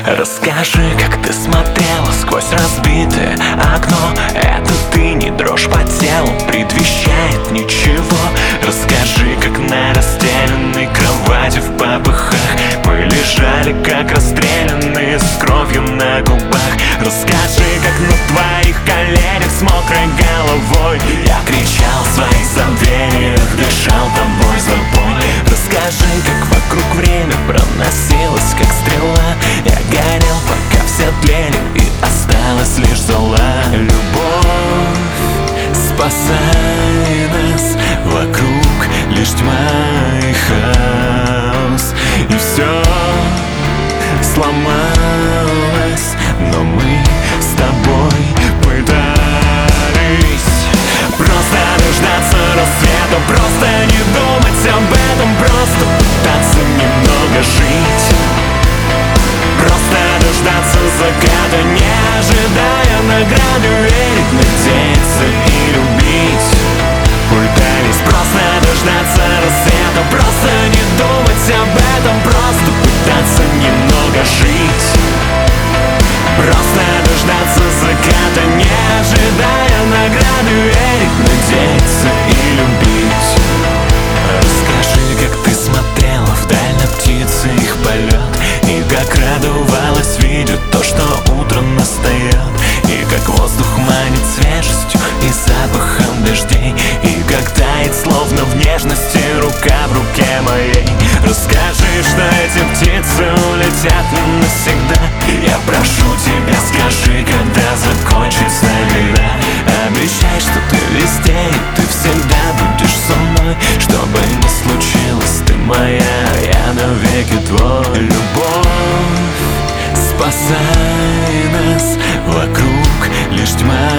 Расскажи, как ты смотрела сквозь разбитое окно. Это ты, не дрожь по телу, предвещает ничего. Расскажи, как на расстеленной кровати в попыхах мы лежали, как расстрелянные, с кровью на губах. Расскажи, как на твоих коленях с мокрой головой я кричал в своих забвениях, дышал тобой запой. Расскажи, как вокруг время проносилось, как стрела. Я горел, пока все тлели, и осталась лишь зола. Любовь, спасай нас, вокруг лишь тьма и хаос. И все сломалось, но мы с тобой пытались просто дождаться рассвета, просто не думать об этом, просто пытаться немного жить, просто дождаться заката, не ожидая награды, верить, надеяться и любить. Пытались просто дождаться рассвета, просто не думать об этом, просто пытаться немного жить, просто дождаться заката, не ожидая награды, верить, надеяться и любить. Расскажи, как ты смотрела вдаль на птицы, их полет, и как радовалась, видя то, что утро настает, и как воздух манит свежестью и запахом дождей, и как тает, словно в нежности, рука в руке моей. Расскажи, что эти птицы улетят не навсегда. Я прошу тебя, скажи, когда закончится игра. Обещай, что ты везде и ты всегда будешь со мной. Что бы ни случилось, ты моя, я навеки твой. Любовь, спасай нас, вокруг лишь тьма